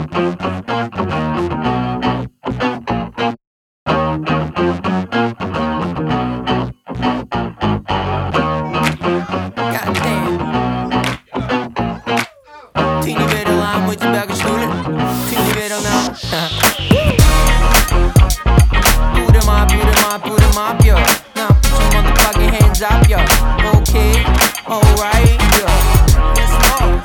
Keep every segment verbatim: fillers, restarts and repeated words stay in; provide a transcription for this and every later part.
Ты не верила, а мы тебя качнули. Ты не верил нам. Put 'em up, put 'em up, put 'em up, yo. Now put your motherfucking hands up, yo. Okay, alright, yo. Let's go.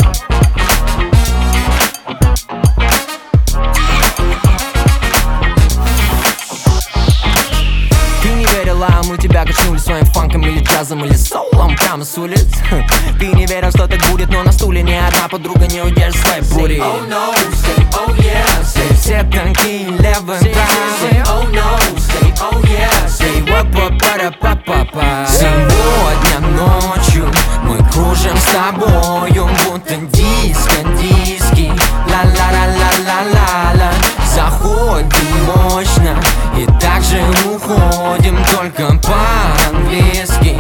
Ты не верила, а мы тебя качнули своим фанком или джазом, или соулом прямо с улиц. Ты не верил, что так будет, но на стуле ни одна подруга не удержит своей бури. Oh no, say oh yeah, say Все танки левым правым. oh no, say oh yeah, say Па-па-па-па-па-па. Сегодня ночью мы кружим с тобою, будто диско, диски. Ла-ла-ла-ла-ла-ла-ла. Заходим мощно и также уходим, только по-английски.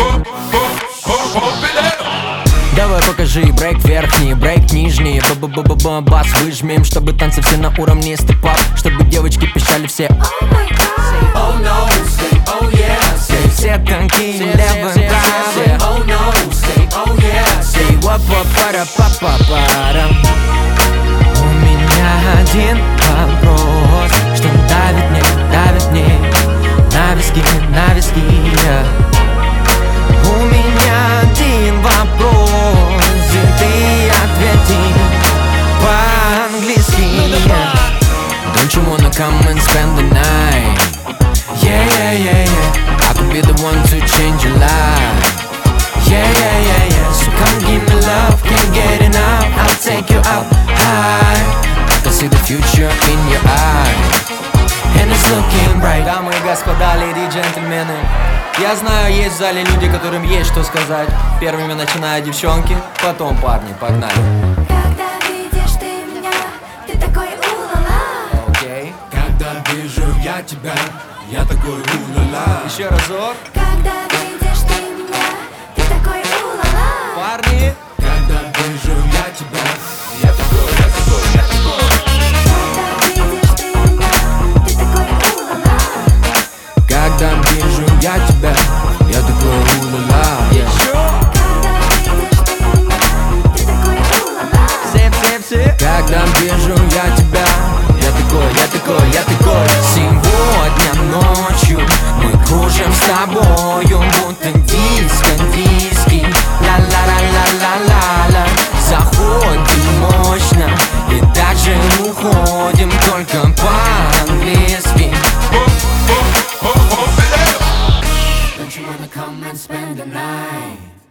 Давай покажи брейк верхний, брейк нижний. Б-б-б-б-б, бас выжмем, чтобы танцы все на уровне степ-ап, чтобы девочки пищали все oh no, say oh yeah, say все танки левым правым. oh no, say oh yeah, say Па-па-пара-па-па-пара. У меня один вопрос, что давит мне, давит мне на виски, на виски. У меня один вопрос, и ты ответи по-английски. Don't you wanna come and spend the night? Yeah, yeah, yeah, yeah. I could be the one to change your life. Yeah, yeah, yeah, yeah. So come give me love, can't get enough. I'll take you up high. I can see the future in your eyes, and it's looking bright. Дамы и господа, леди и джентльмены, я знаю, есть в зале люди, которым есть что сказать. Первыми начинают девчонки, потом парни, погнали. Когда видишь ты меня, ты такой у-ла-ла. Окей, Когда вижу я тебя, я такой у-ла-ла. еще разок. Когда видишь ты меня, ты такой у-ла-ла. Парни, Когда вижу я тебя, я такой, я такой, я такой. Когда видишь ты меня, ты такой у-ла-ла. когда вижу я тебя, я такой у-ла-ла. Когда видишь ты меня, ты такой у-ла-ла. Все, все, все. Когда вижу я тебя, я такой, я такой, я такой. Сегодня ночью мы кружим с тобою, будто диско, диски. Ла-ла-ла-ла-ла-ла-ла. Заходим мощно и также уходим, только по-английски. Don't you wanna come and spend the night?